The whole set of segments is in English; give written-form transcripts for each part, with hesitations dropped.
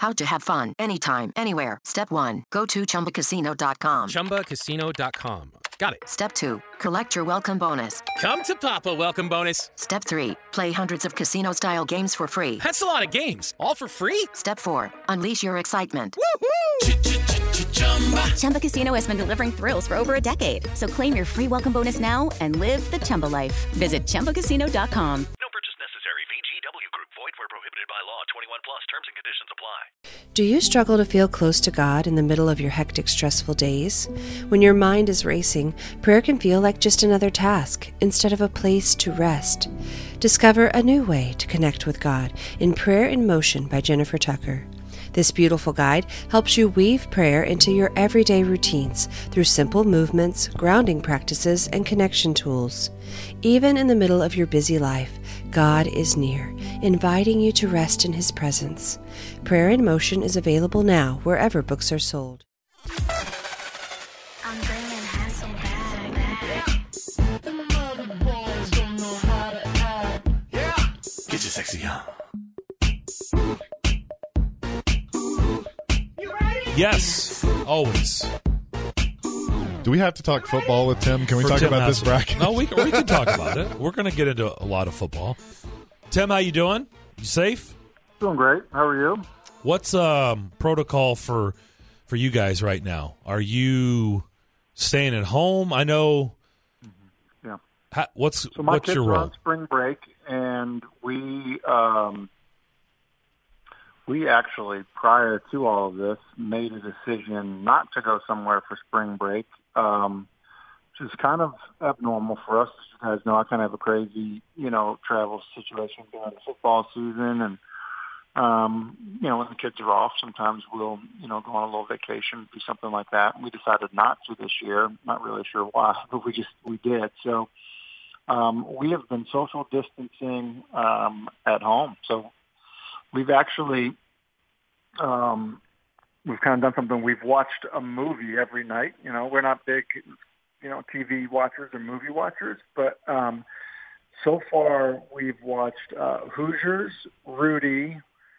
How to have fun anytime, anywhere. Step 1. Go to ChumbaCasino.com. ChumbaCasino.com. Got it. Step 2. Collect your welcome bonus. Come to Papa welcome bonus. Step 3. Play hundreds of casino-style games for free. That's a lot of games. All for free? Step 4. Unleash your excitement. Woohoo! Chumba Casino has been delivering thrills for over a decade. So claim your free welcome bonus now and live the Chumba life. Visit ChumbaCasino.com. No purchase necessary. VGW Group. Void where prohibited by law. 21 plus. Terms and conditions apply. Do you struggle to feel close to God in the middle of your hectic, stressful days? When your mind is racing, prayer can feel like just another task instead of a place to rest. Discover a new way to connect with God in Prayer in Motion by Jennifer Tucker. This beautiful guide helps you weave prayer into your everyday routines through simple movements, grounding practices, and connection tools. Even in the middle of your busy life, God is near, inviting you to rest in His presence. Prayer in Motion is available now wherever books are sold. I'm bringing hustle back. Get your sexy on. Yes, always. Do we have to talk football with Tim? Can we talk Tim about this Hassel. bracket? No, we can talk about it. We're going to get into a lot of football. Tim, how you doing? You safe? Doing great. How are you? What's protocol for you guys right now? Are you staying at home? I know. Yeah. What's my what's kids your are role? on spring break, and we actually, prior to all of this, made a decision not to go somewhere for spring break, which is kind of abnormal for us. As you guys know, I kind of have a crazy, travel situation during the football season. And, when the kids are off, sometimes we'll, go on a little vacation, do something like that. And we decided not to this year. Not really sure why, but we did. So we have been social distancing at home. So we've actually, we've kind of done something. We've watched a movie every night. We're not big, TV watchers or movie watchers, but so far we've watched Hoosiers, Rudy.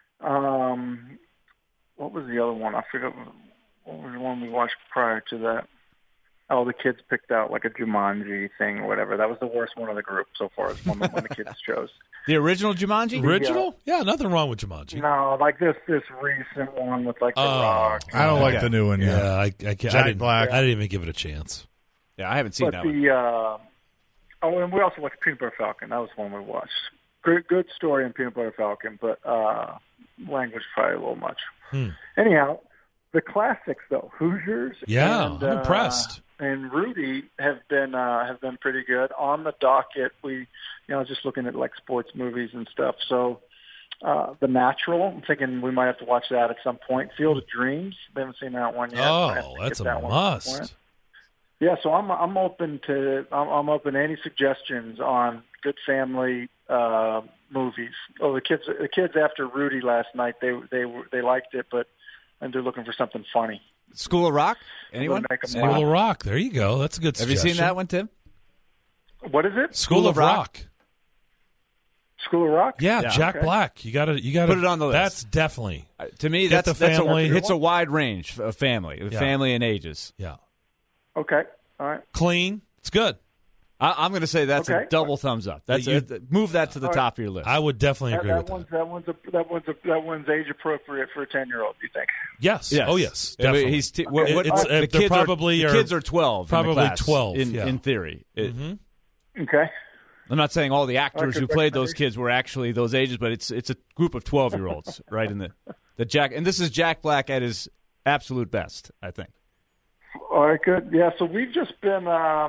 What was the other one? I forget what was the one we watched prior to that. Oh, the kids picked out like a Jumanji thing or whatever. That was the worst one of the group so far. It's one the kids chose. The original Jumanji? Original? Yeah, nothing wrong with Jumanji. No, like this recent one with like the Rock. I don't like the new one yet. Yeah, I didn't, Black. I didn't even give it a chance. Yeah, I haven't seen that one. And we also watched Peanut Butter Falcon. That was one we watched. Good story in Peanut Butter Falcon, but language probably a little much. Anyhow, the classics though, Hoosiers. Yeah, and, I'm impressed. And Rudy have been pretty good. On the docket, we, just looking at like sports movies and stuff. So, The Natural, I'm thinking we might have to watch that at some point. Field of Dreams, we haven't seen that one yet. Oh, that's a must. Yeah, so I'm open to any suggestions on good family movies. Oh, the kids after Rudy last night, they liked it, and they're looking for something funny. School of Rock? Anyone? School of Rock. There you go. That's a good suggestion. Have you seen that one, Tim? What is it? School of Rock. School of Rock? Yeah, Jack Black. You got to put it on the list. That's definitely. To me, that's it's a wide range of family, family and ages. Yeah. Okay. All right. Clean. It's good. I'm going to say that's a double thumbs up. That's move that to the top of your list. I would definitely agree with that. That one's age appropriate for a 10-year-old. You think? Yes. Oh, yes. Definitely. The kids are 12. Probably 12 in theory. Okay. I'm not saying all the actors who played those kids were actually those ages, but it's a group of 12-year-olds, right? In the Jack, and this is Jack Black at his absolute best, I think. All right, good. Yeah, so we've just been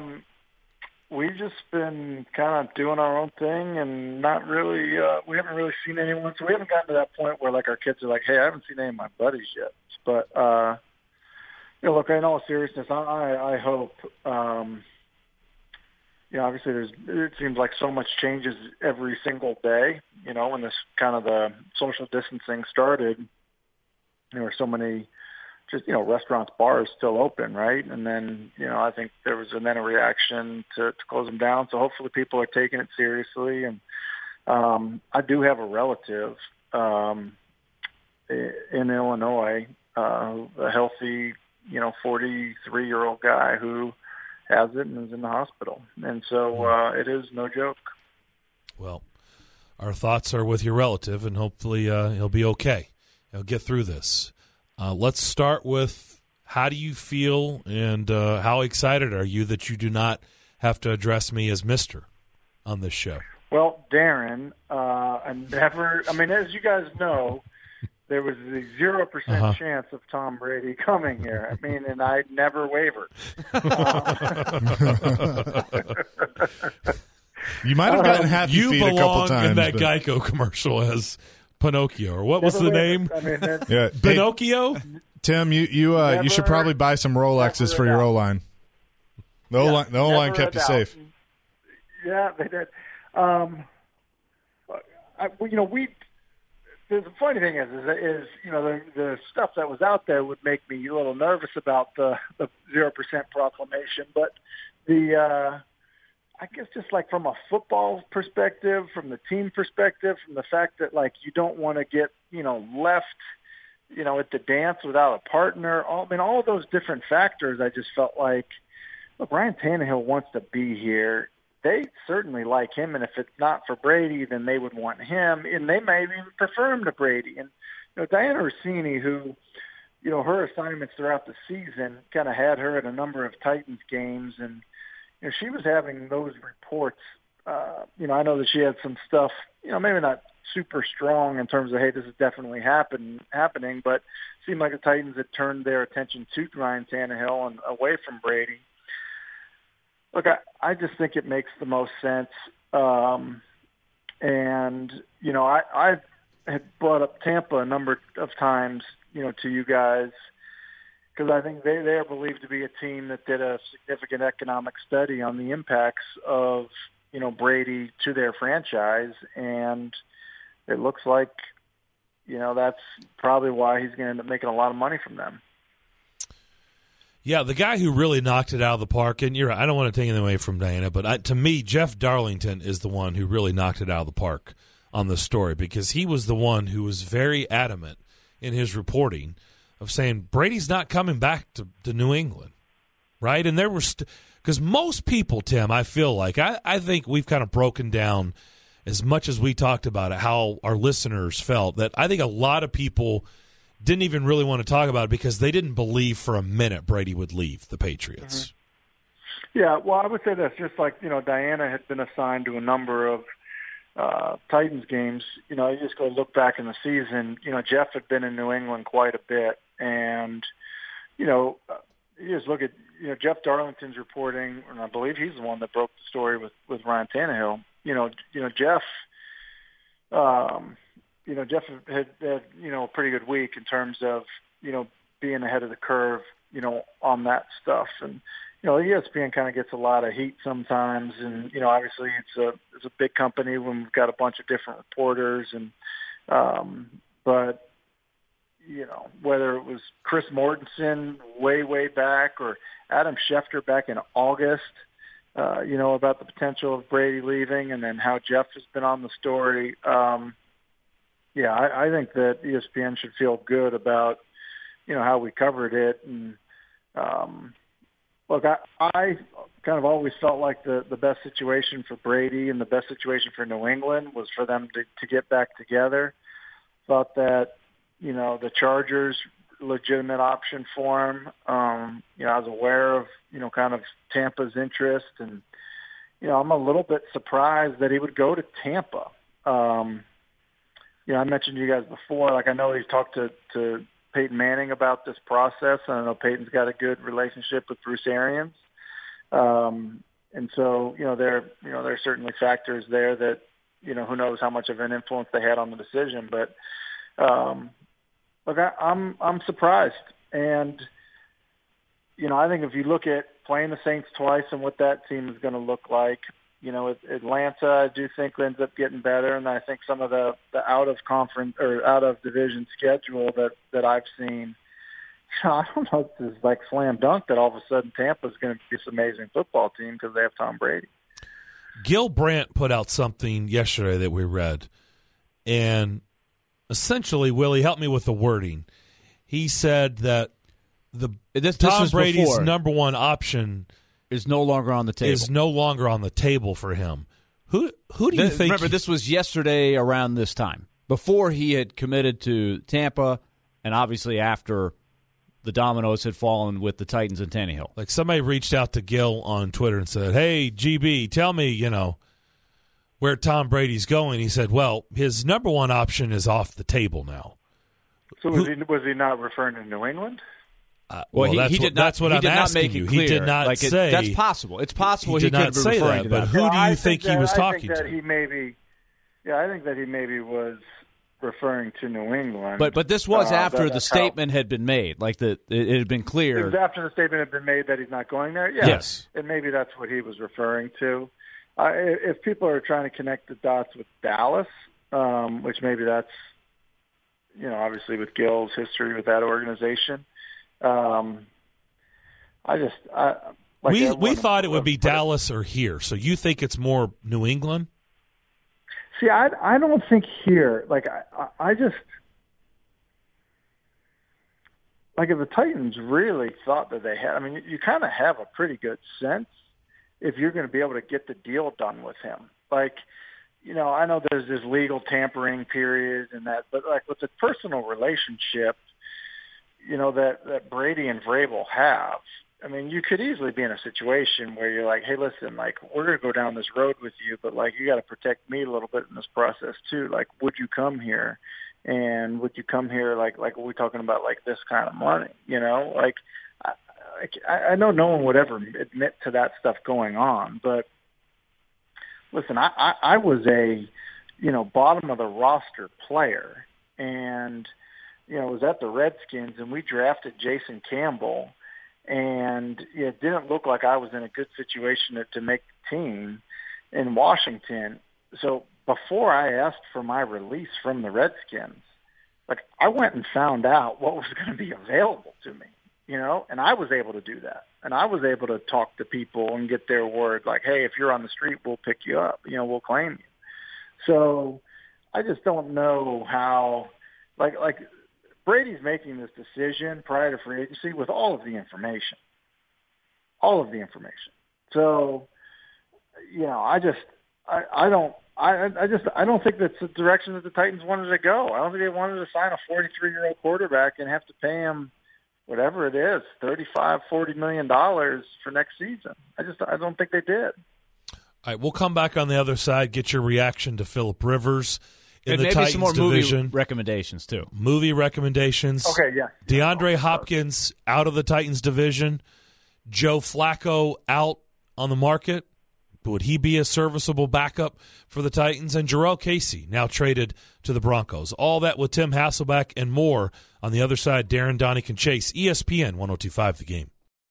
kind of doing our own thing and not really. We haven't really seen anyone, so we haven't gotten to that point where like our kids are like, "Hey, I haven't seen any of my buddies yet." But look, in all seriousness, I hope. Obviously, it seems like so much changes every single day. When this kind of the social distancing started, there were so many. Restaurants, bars still open, right? And then, I think there was a reaction to close them down. So hopefully people are taking it seriously. And I do have a relative in Illinois, a healthy, 43-year-old guy who has it and is in the hospital. And so it is no joke. Well, our thoughts are with your relative, and hopefully he'll be okay. He'll get through this. Let's start with, how do you feel, and how excited are you that you do not have to address me as Mr. on this show? Well, Darren, as you guys know, there was a 0% chance of Tom Brady coming here. And I never wavered. You might have gotten happy you feet a couple times. You belong in that Geico commercial as Pinocchio, or what was the name? Pinocchio? Hey, Tim, you should probably buy some Rolexes for your O-line. The O-line kept you safe. Yeah, they did. The funny thing is the stuff that was out there would make me a little nervous about the 0% proclamation, but I guess just like from a football perspective, from the team perspective, from the fact that you don't want to get left at the dance without a partner. All of those different factors. I just felt like, look, Ryan Tannehill wants to be here. They certainly like him, and if it's not for Brady, then they would want him, and they may even prefer him to Brady. And Diana Rossini, who, her assignments throughout the season kind of had her at a number of Titans games, and she was having those reports. I know that she had some stuff, maybe not super strong in terms of, hey, this is definitely happening, but it seemed like the Titans had turned their attention to Ryan Tannehill and away from Brady. Look, I just think it makes the most sense. I had brought up Tampa a number of times, to you guys, because I think they are believed to be a team that did a significant economic study on the impacts of, Brady to their franchise. And it looks like, that's probably why he's going to end up making a lot of money from them. Yeah, the guy who really knocked it out of the park, and you're right, I don't want to take anything away from Diana, but to me, Jeff Darlington is the one who really knocked it out of the park on this story, because he was the one who was very adamant in his reporting of saying Brady's not coming back to New England, right? And there were because most people, Tim, I feel like, I think we've kind of broken down, as much as we talked about it, how our listeners felt, that I think a lot of people didn't even really want to talk about it because they didn't believe for a minute Brady would leave the Patriots. Mm-hmm. Yeah, well, I would say this, just like, Diana had been assigned to a number of Titans games. You just go look back in the season, Jeff had been in New England quite a bit. And, you just look at, Jeff Darlington's reporting, and I believe he's the one that broke the story with Ryan Tannehill. Jeff, Jeff had a pretty good week in terms of, being ahead of the curve, on that stuff. And, ESPN kind of gets a lot of heat sometimes. And, obviously it's a big company when we've got a bunch of different reporters. And, but, whether it was Chris Mortensen way back or Adam Schefter back in August, about the potential of Brady leaving, and then how Jeff has been on the story. Yeah, I think that ESPN should feel good about, how we covered it. And look, I kind of always felt like the best situation for Brady and the best situation for New England was for them to get back together. Thought that, the Chargers, legitimate option for him. I was aware of, kind of Tampa's interest, and, I'm a little bit surprised that he would go to Tampa. I mentioned to you guys before, I know he's talked to Peyton Manning about this process. I know Peyton's got a good relationship with Bruce Arians. And so, there are certainly factors there that, who knows how much of an influence they had on the decision. But, look, I'm surprised. And, I think if you look at playing the Saints twice and what that team is going to look like, Atlanta, I do think ends up getting better, and I think some of the out of conference or out of division schedule that I've seen, I don't know if this is like slam dunk that all of a sudden Tampa is going to be this amazing football team because they have Tom Brady. Gil Brandt put out something yesterday that we read, and essentially, Willie, help me with the wording. He said that this Tom was Brady's before. number one option is no longer on the table. Is no longer on the table for him. Who do you think? Remember, this was yesterday around this time, before he had committed to Tampa, and obviously after the dominoes had fallen with the Titans and Tannehill. Like somebody reached out to Gil on Twitter and said, "Hey, GB, tell me, where Tom Brady's going." He said, "Well, his number one option is off the table now." So was he not referring to New England? He did not. That's what he I'm did asking not make you. it clear. He did not say. That's possible. It's possible he he did could not have been say referring that. to But that. who do you think he was talking to? I think that he maybe was referring to New England. But this was after the statement had been made. Like it had been clear. It was after the statement had been made that he's not going there. Yeah. Yes, and maybe that's what he was referring to. If people are trying to connect the dots with Dallas, which maybe that's obviously with Gil's history with that organization. We thought it would be Dallas or here. So you think it's more New England? See, I don't think here. Like I just like if the Titans really thought that they had. I mean, you kind of have a pretty good sense if you're going to be able to get the deal done with him. Like, I know there's this legal tampering period and that, but like with the personal relationship, that Brady and Vrabel have. I mean, you could easily be in a situation where you're like, hey, listen, like, we're going to go down this road with you, but, like, you got to protect me a little bit in this process, too. Like, would you come here? And would you come here, like are we talking about, like, this kind of money? Like, I know no one would ever admit to that stuff going on, but, listen, I was a, bottom-of-the-roster player, and, was at the Redskins, and we drafted Jason Campbell, and it didn't look like I was in a good situation to make the team in Washington. So before I asked for my release from the Redskins, like I went and found out what was going to be available to me, and I was able to do that. And I was able to talk to people and get their word like, hey, if you're on the street, we'll pick you up, we'll claim you. So I just don't know how, like Brady's making this decision prior to free agency with all of the information. So, I don't think that's the direction that the Titans wanted to go. I don't think they wanted to sign a 43-year-old quarterback and have to pay him whatever it is, $35-40 million for next season. I don't think they did. All right, we'll come back on the other side, get your reaction to Phillip Rivers. And maybe Titans some more division. Movie recommendations, too. Movie recommendations. Okay, yeah. DeAndre Hopkins out of the Titans division. Joe Flacco out on the market. Would he be a serviceable backup for the Titans? And Jurrell Casey now traded to the Broncos. All that with Tim Hasselbeck and more on the other side. Darren, Donick, and Chase. ESPN 102.5 The Game.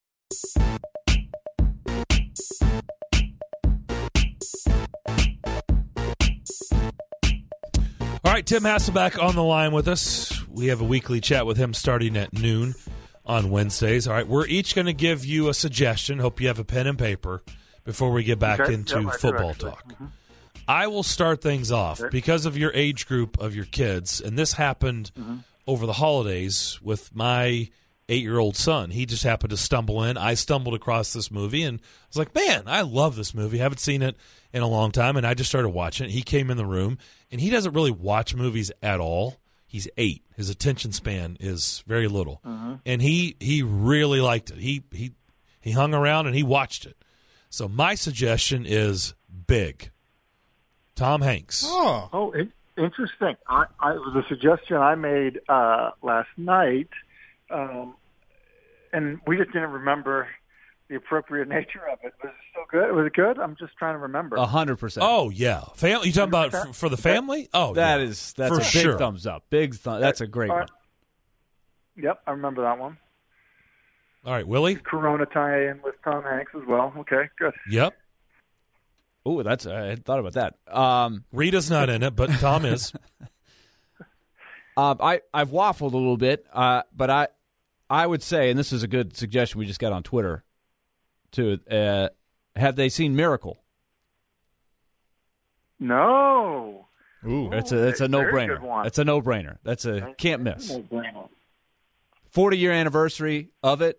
All right, Tim Hasselbeck on the line with us. We have a weekly chat with him starting at noon on Wednesdays. All right, we're each going to give you a suggestion. Hope you have a pen and paper before we get back into football talk. Mm-hmm. I will start things off because of your age group of your kids, and this happened over the holidays with my 8-year-old son. He just happened to stumble in. I stumbled across this movie, and I was like, man, I love this movie. I haven't seen it in a long time, and I just started watching it. He came in the room, and he doesn't really watch movies at all. He's 8. His attention span is very little, and he really liked it. He hung around, and he watched it. So my suggestion is Big. Tom Hanks. Oh, interesting. It was a suggestion I made last night, and we just didn't remember the appropriate nature of it. Was it still good? Was it good? I'm just trying to remember. 100%. Oh, yeah. Family? You talking about for the family? Oh, that's for a big sure. thumbs up. That's a great one. Yep, I remember that one. All right, Willie? Corona tie-in with Tom Hanks as well. Okay, good. Yep. Oh, I hadn't thought about that. Rita's not in it, but Tom is. I've waffled a little bit, but I would say, and this is a good suggestion we just got on Twitter, too, have they seen Miracle? No. Ooh. It's a no-brainer. good one. It's a no-brainer. That's a can't miss. No-brainer. 40-year anniversary of it.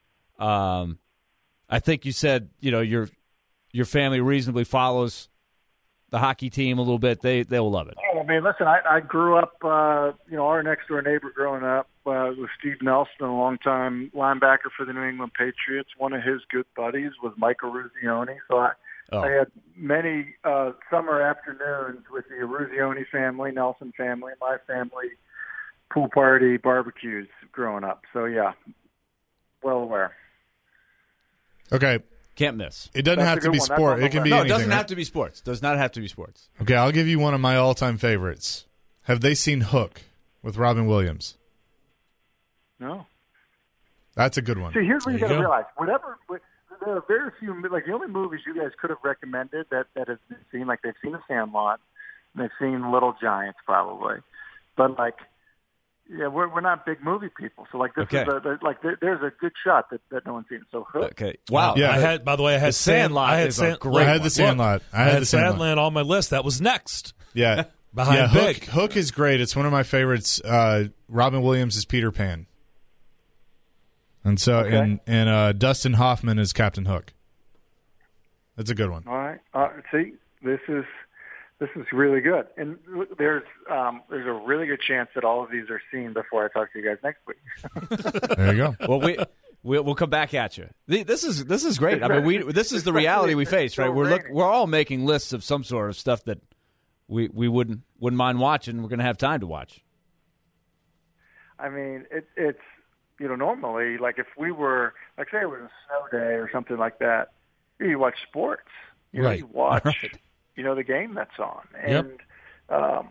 I think you said, your family reasonably follows the hockey team a little bit. They will love it. Oh, I mean, listen, I grew up, our next-door neighbor growing up was Steve Nelson, a longtime linebacker for the New England Patriots. One of his good buddies was Mike Eruzione. So I had many summer afternoons with the Eruzione family, Nelson family, my family, pool party, barbecues growing up. So, yeah, well aware. Okay. Can't miss. It doesn't have to be sport. It can be No, anything. it doesn't right? have to be sports. Does not have to be sports. Okay, I'll give you one of my all-time favorites. Have they seen Hook with Robin Williams? No. That's a good one. See, here's what you got to go. realize. There are very few, like the only movies you guys could have recommended that have been seen, like they've seen The Sandlot, and they've seen Little Giants probably. But like, yeah, we're not big movie people. So like this Okay. is there's a good shot that no one's seen. So Hook. Okay. Wow. Yeah. I had, by the way, I had The Sandlot I had is a great I had The Sandlot. I had The Sandlot. Sandland on my list. That was next. Yeah. Behind Big. Hook is great. It's one of my favorites. Robin Williams is Peter Pan. And so, Okay. and Dustin Hoffman is Captain Hook. That's a good one. All right. See, this is really good, and there's a really good chance that all of these are seen before I talk to you guys next week. There you go. Well, we'll come back at you. This is great. I mean, this is the reality we face, right? We're all making lists of some sort of stuff that we wouldn't mind watching. We're going to have time to watch. I mean, it's normally, like if we were, like say it was a snow day or something like that, you watch sports. Right. You watch, Right. the game that's on. Yep. And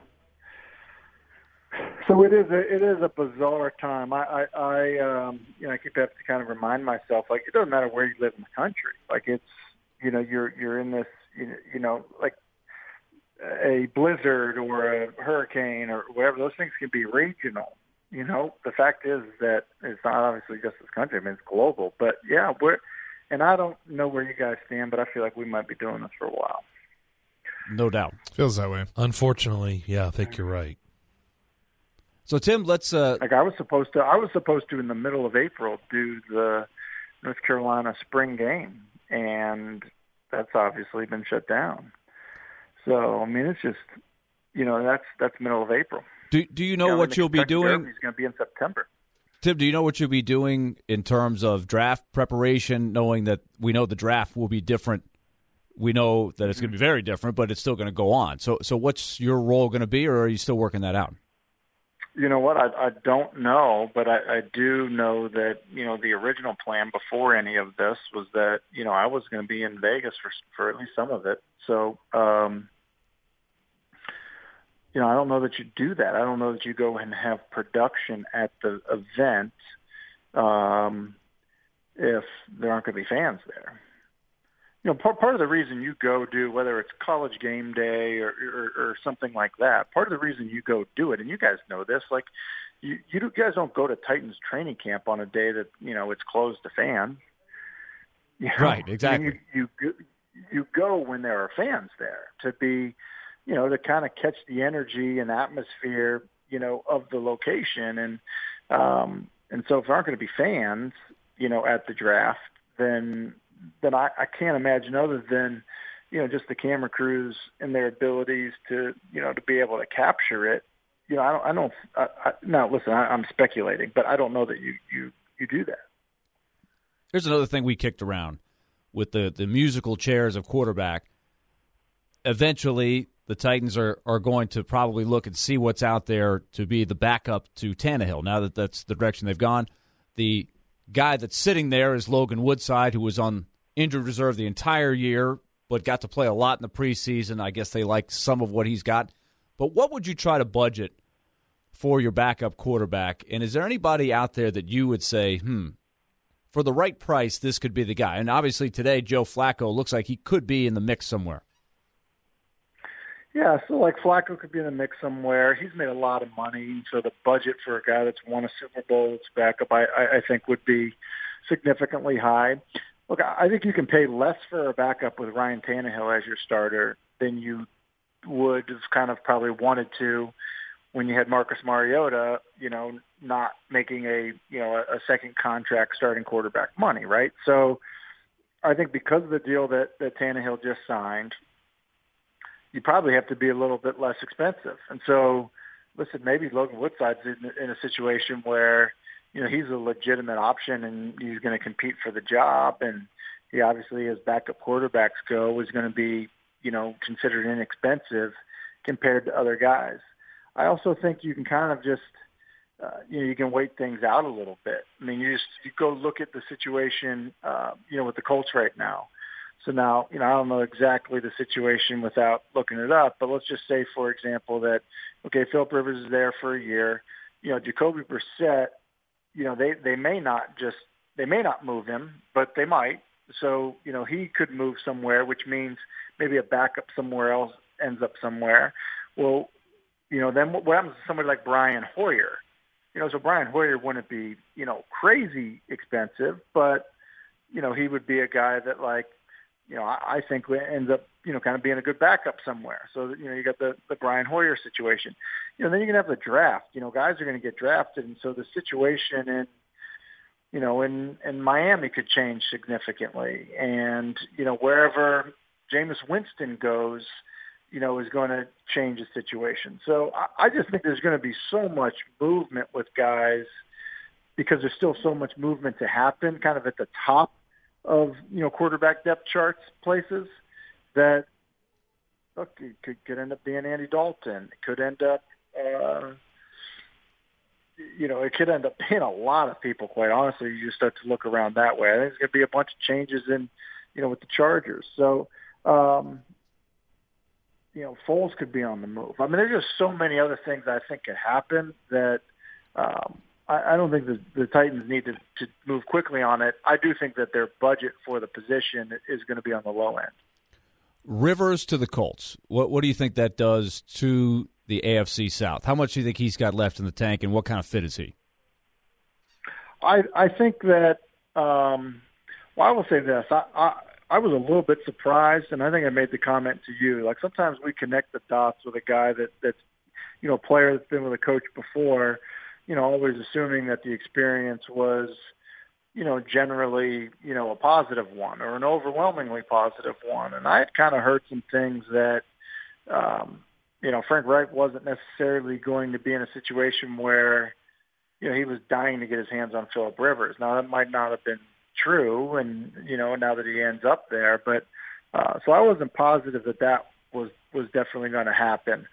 so it is a bizarre time. I keep having to kind of remind myself, like, it doesn't matter where you live in the country. Like it's, you're in this, like a blizzard or a hurricane or whatever, those things can be regional. The fact is that it's not obviously just this country. I mean, it's global. But, yeah, and I don't know where you guys stand, but I feel like we might be doing this for a while. No doubt. Feels that way. Unfortunately, yeah, I think you're right. So, Tim, let's Like I was supposed to in the middle of April do the North Carolina spring game, and that's obviously been shut down. So, I mean, it's just, that's middle of April. do you know what you'll be doing? He's going to be in September. Tim, do you know what you'll be doing in terms of draft preparation, knowing that we know the draft will be different? We know that it's going to be very different, but it's still going to go on. So what's your role going to be, or are you still working that out? You know what? I don't know, but I do know that, the original plan before any of this was that, I was going to be in Vegas for at least some of it. So, I don't know that you do that. I don't know that you go and have production at the event if there aren't going to be fans there. Part of the reason you go do, whether it's college game day or something like that, part of the reason you go do it, and you guys know this, like you guys don't go to Titans training camp on a day that, it's closed to fans. Right, exactly. You go when there are fans there to be, to kind of catch the energy and atmosphere, of the location. And so if there aren't going to be fans, at the draft, then I can't imagine other than, just the camera crews and their abilities to, to be able to capture it. Now listen, I'm speculating, but I don't know that you do that. Here's another thing we kicked around with the musical chairs of quarterback. Eventually, the Titans are going to probably look and see what's out there to be the backup to Tannehill. Now that that's the direction they've gone, the guy that's sitting there is Logan Woodside, who was on injured reserve the entire year, but got to play a lot in the preseason. I guess they like some of what he's got. But what would you try to budget for your backup quarterback? And is there anybody out there that you would say, for the right price, this could be the guy? And obviously today, Joe Flacco looks like he could be in the mix somewhere. Yeah, so like Flacco could be in the mix somewhere. He's made a lot of money, so the budget for a guy that's won a Super Bowl, its backup, I think would be significantly high. Look, I think you can pay less for a backup with Ryan Tannehill as your starter than you would have kind of probably wanted to when you had Marcus Mariota, not making a second contract starting quarterback money, right? So I think because of the deal that Tannehill just signed, you probably have to be a little bit less expensive. And so, listen, maybe Logan Woodside's in a situation where, he's a legitimate option and he's going to compete for the job. And he obviously, as backup quarterbacks go, is going to be, considered inexpensive compared to other guys. I also think you can kind of just, you can wait things out a little bit. I mean, you go look at the situation, with the Colts right now. So now, I don't know exactly the situation without looking it up, but let's just say, for example, that, okay, Philip Rivers is there for a year. Jacoby Brissett, they may not move him, but they might. So, he could move somewhere, which means maybe a backup somewhere else ends up somewhere. Well, then what happens to somebody like Brian Hoyer? So Brian Hoyer wouldn't be, crazy expensive, but, he would be a guy that, like, I think ends up, kind of being a good backup somewhere. So, you got the Brian Hoyer situation. Then you're going to have the draft. Guys are going to get drafted, and so the situation in Miami could change significantly. And, wherever Jameis Winston goes, is going to change the situation. So I just think there's going to be so much movement with guys because there's still so much movement to happen kind of at the top of, quarterback depth charts places that, look, it could end up being Andy Dalton. It could end up, it could end up being a lot of people, quite honestly. You just start to look around that way. I think there's going to be a bunch of changes in, with the Chargers. So, Foles could be on the move. I mean, there's just so many other things I think could happen that I don't think the Titans need to move quickly on it. I do think that their budget for the position is going to be on the low end. Rivers to the Colts. What do you think that does to the AFC South? How much do you think he's got left in the tank, and what kind of fit is he? I think that I will say this. I was a little bit surprised, and I think I made the comment to you. Like, sometimes we connect the dots with a guy that's a player that's been with a coach before, always assuming that the experience was, generally, a positive one or an overwhelmingly positive one. And I had kind of heard some things that, Frank Reich wasn't necessarily going to be in a situation where, he was dying to get his hands on Philip Rivers. Now, that might not have been true, and now that he ends up there, but so I wasn't positive that was definitely going to happen.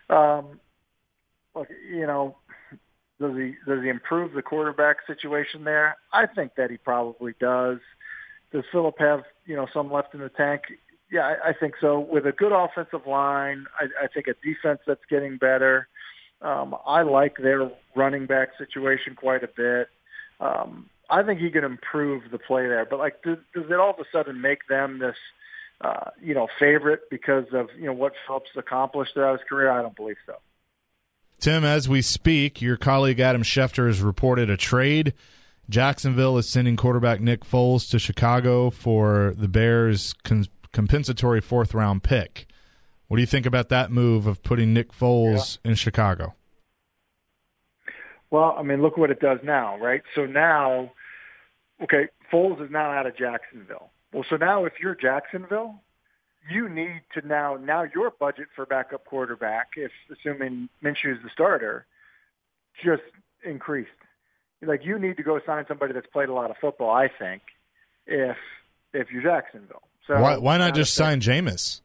Look, does he improve the quarterback situation there? I think that he probably does. Does Philip have some left in the tank? Yeah, I think so. With a good offensive line, I think a defense that's getting better. I like their running back situation quite a bit. I think he can improve the play there, but does it all of a sudden make them this, favorite because of, what Phillips accomplished throughout his career? I don't believe so. Tim, as we speak, your colleague Adam Schefter has reported a trade. Jacksonville is sending quarterback Nick Foles to Chicago for the Bears' compensatory fourth-round pick. What do you think about that move of putting Nick Foles in Chicago? Well, I mean, look what it does now, right? So now, okay, Foles is now out of Jacksonville. Well, so now if you're Jacksonville, you need to now your budget for backup quarterback, if assuming Minshew is the starter, just increased. Like, you need to go sign somebody that's played a lot of football, I think, if you're Jacksonville. So why not just sign Jameis?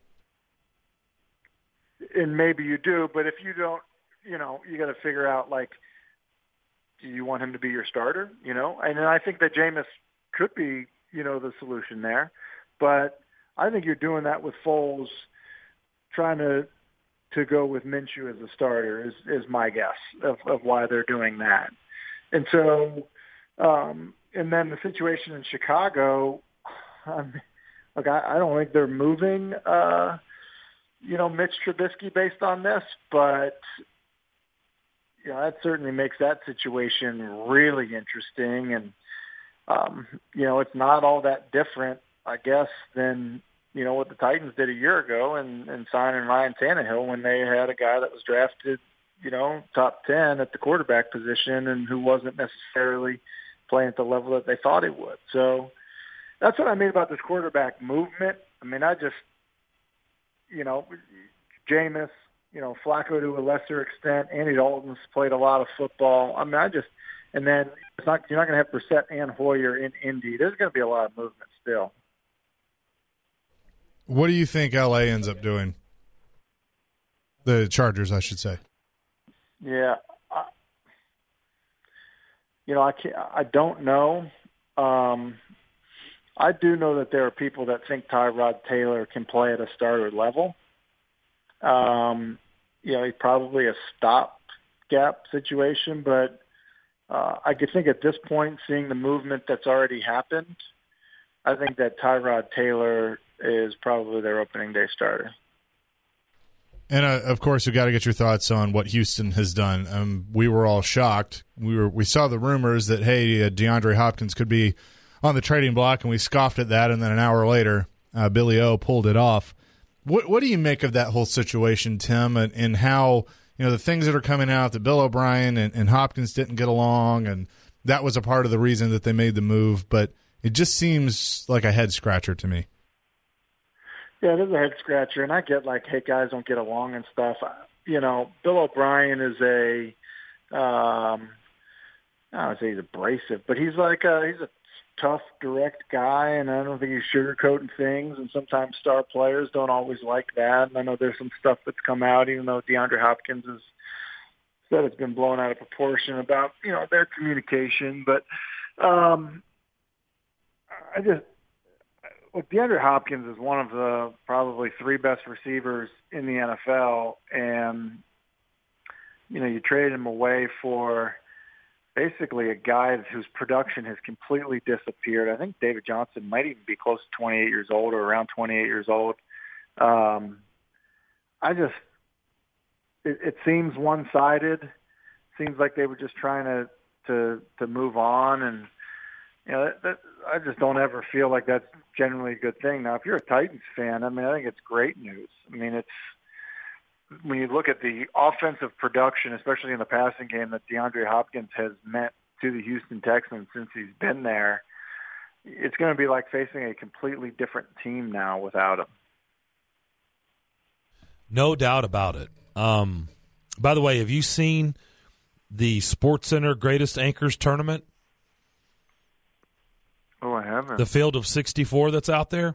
And maybe you do, but if you don't, you got to figure out, like, do you want him to be your starter? And I think that Jameis could be, the solution there. But I think you're doing that with Foles, trying to go with Minshew as a starter is my guess of why they're doing that. And so, and then the situation in Chicago, look, I don't think they're moving, Mitch Trubisky based on this, but that certainly makes that situation really interesting. And, it's not all that different, I guess, than, you know, what the Titans did a year ago and signing Ryan Tannehill when they had a guy that was drafted, you know, top 10 at the quarterback position and who wasn't necessarily playing at the level that they thought he would. So that's what I mean about this quarterback movement. I mean, I just, you know, Jameis, you know, Flacco to a lesser extent, Andy Dalton's played a lot of football. I mean, and then you're not going to have Brissett and Hoyer in Indy. There's going to be a lot of movement still. What do you think LA ends up doing? The Chargers, I should say. Yeah. I don't know. I do know that there are people that think Tyrod Taylor can play at a starter level. You know, he's probably a stopgap situation, but I could think at this point, seeing the movement that's already happened, I think that Tyrod Taylor is probably their opening day starter. And of course, we got to get your thoughts on what Houston has done. We were all shocked. We saw the rumors that DeAndre Hopkins could be on the trading block, and we scoffed at that. And then an hour later, Billy O pulled it off. What do you make of that whole situation, Tim, and how, you know, the things that are coming out that Bill O'Brien and Hopkins didn't get along, and that was a part of the reason that they made the move, but it just seems like a head scratcher to me. Yeah, it is a head scratcher, and I get like, hey, guys don't get along and stuff. You know, Bill O'Brien is I don't want to say he's abrasive, but he's like he's a tough, direct guy, and I don't think he's sugarcoating things, and sometimes star players don't always like that. And I know there's some stuff that's come out, even though DeAndre Hopkins has said it's been blown out of proportion about, you know, their communication. But DeAndre Hopkins is one of the probably three best receivers in the NFL, and, you know, you trade him away for basically a guy whose production has completely disappeared. I think David Johnson might even be close to 28 years old or around 28 years old. It seems one-sided. Seems like they were just trying to move on, and you know, I just don't ever feel like that's generally a good thing. Now, if you're a Titans fan, I mean, I think it's great news. I mean, it's when you look at the offensive production, especially in the passing game, that DeAndre Hopkins has meant to the Houston Texans since he's been there, it's going to be like facing a completely different team now without him. No doubt about it. By the way, have you seen the SportsCenter Greatest Anchors Tournament? Oh, I haven't. The field of 64 that's out there?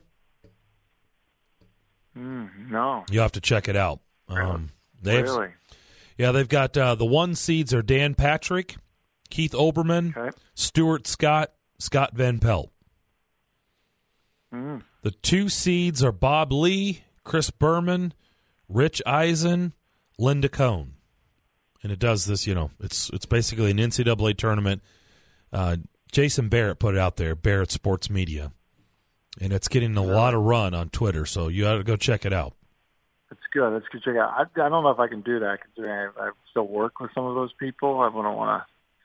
No. You have to check it out. Really? They've got the one seeds are Dan Patrick, Keith Olbermann, Stuart Scott, Scott Van Pelt. The two seeds are Bob Lee, Chris Berman, Rich Eisen, Linda Cohn. And it does this, you know, it's basically an NCAA tournament. Jason Barrett put it out there, Barrett Sports Media. And it's getting a lot of run on Twitter, so you ought to go check it out. It's good. Let's go check it out. I don't know if I can do that considering I still work with some of those people. I wouldn't want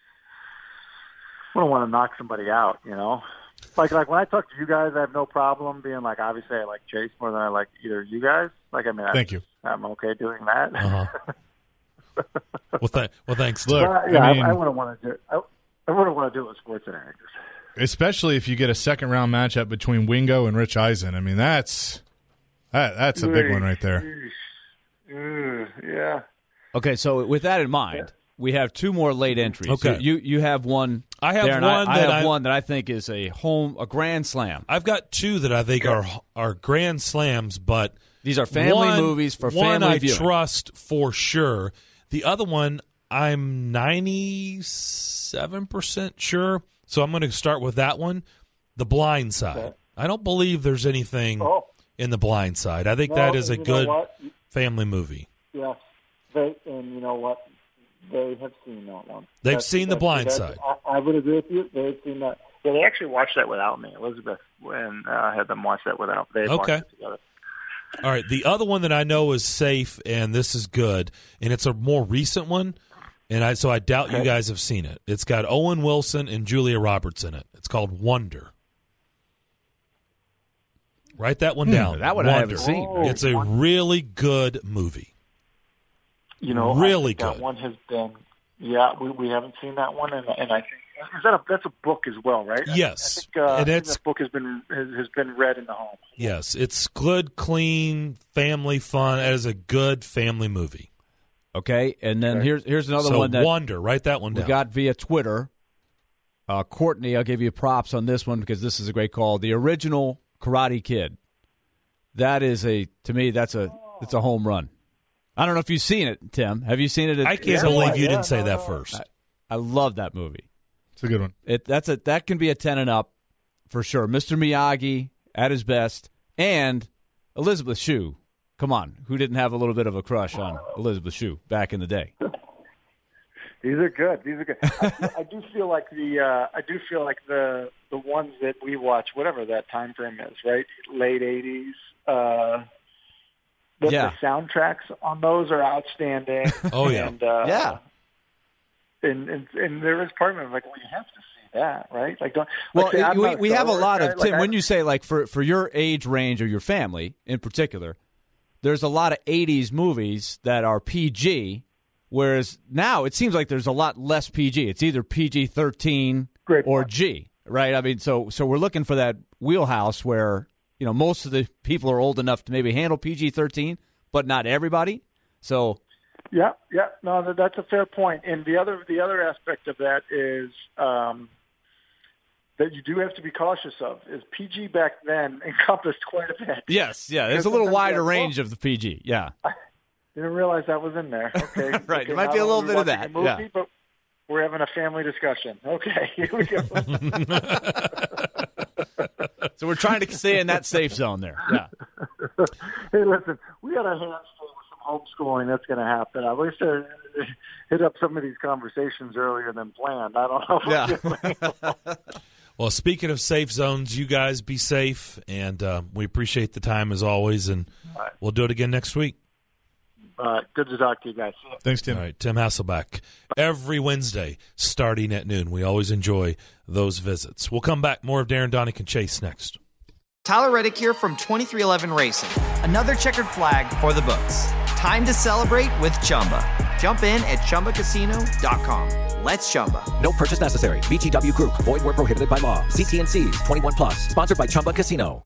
to knock somebody out, you know? Like when I talk to you guys, I have no problem being like, obviously I like Chase more than I like either of you guys. Like, I mean, thank you. I'm okay doing that. Well, thanks. Look, I wouldn't want to do it. I wouldn't want to do it with SportsCenter Anchors. Especially if you get a second-round matchup between Wingo and Rich Eisen. I mean, that's a big one right there. Yeah. Okay, so with that in mind, we have two more late entries. Okay. You have one. I have there, one. I have one that I think is a grand slam. I've got two that I think are grand slams, but these are family movies for family viewing. One I trust for sure. The other one, I'm 97% sure. So I'm going to start with that one, The Blind Side. Okay. I don't believe there's anything in The Blind Side. I think that is a good family movie. Yes. And you know what? They have seen that one. They've seen The Blind Side. I would agree with you. They've seen that. Well, they actually watched that without me. Elizabeth and I had them watch that without me. They watched it together. All right. The other one that I know is safe, and this is good, and it's a more recent one, and so I doubt you guys have seen it. It's got Owen Wilson and Julia Roberts in it. It's called Wonder. Write that one down. That one Wonder. I haven't seen. It's a really good movie. You know, really I think good. That one has been. Yeah, we haven't seen that one, and I think that's a book as well, right? Yes, I and think that book has been read in the home. Yes, it's good, clean, family fun. It is a good family movie. Okay, and then here's another one that Wonder. Write that one down. We got via Twitter. Courtney, I'll give you props on this one because this is a great call. The original Karate Kid. That is to me, it's a home run. I don't know if you've seen it, Tim. Have you seen it? I can't believe you didn't say that first. I love that movie. It's a good one. That can be a 10 and up for sure. Mr. Miyagi at his best, and Elizabeth Shue. Come on, who didn't have a little bit of a crush on Elizabeth Shue back in the day? These are good. I do feel like the ones that we watch, whatever that time frame is, right? Late 80s. The soundtracks on those are outstanding. Oh yeah, and there is part of me like, well, you have to see that, right? Like, we have a lot of Tim. When you say like for your age range or your family in particular, there's a lot of 80s movies that are PG, whereas now it seems like there's a lot less PG. It's either PG-13 or G, right? I mean, so we're looking for that wheelhouse where, you know, most of the people are old enough to maybe handle PG-13, but not everybody. So, yeah, no, that's a fair point. And the other aspect of that is that you do have to be cautious of. Is PG back then encompassed quite a bit? Yes, yeah, there's a little wider range of the PG. Yeah, I didn't realize that was in there. Okay, right. Okay, There might be a little bit of that. Movie, but we're having a family discussion. Okay, here we go. So we're trying to stay in that safe zone there. Yeah. Hey, listen, we got our hands full with some homeschooling that's going to happen. I wish I hit up some of these conversations earlier than planned. I don't know. Yeah. Well, speaking of safe zones, you guys be safe, and we appreciate the time as always, and we'll do it again next week. Good to talk to you guys. Thanks, Tim. All right, Tim Hasselbeck. Every Wednesday starting at noon. We always enjoy those visits. We'll come back. More of Darren Donick and Chase next. Tyler Reddick here from 2311 Racing. Another checkered flag for the books. Time to celebrate with Chumba. Jump in at ChumbaCasino.com. Let's Chumba. No purchase necessary. VGW Group. Void where prohibited by law. See T&Cs. 21+. Sponsored by Chumba Casino.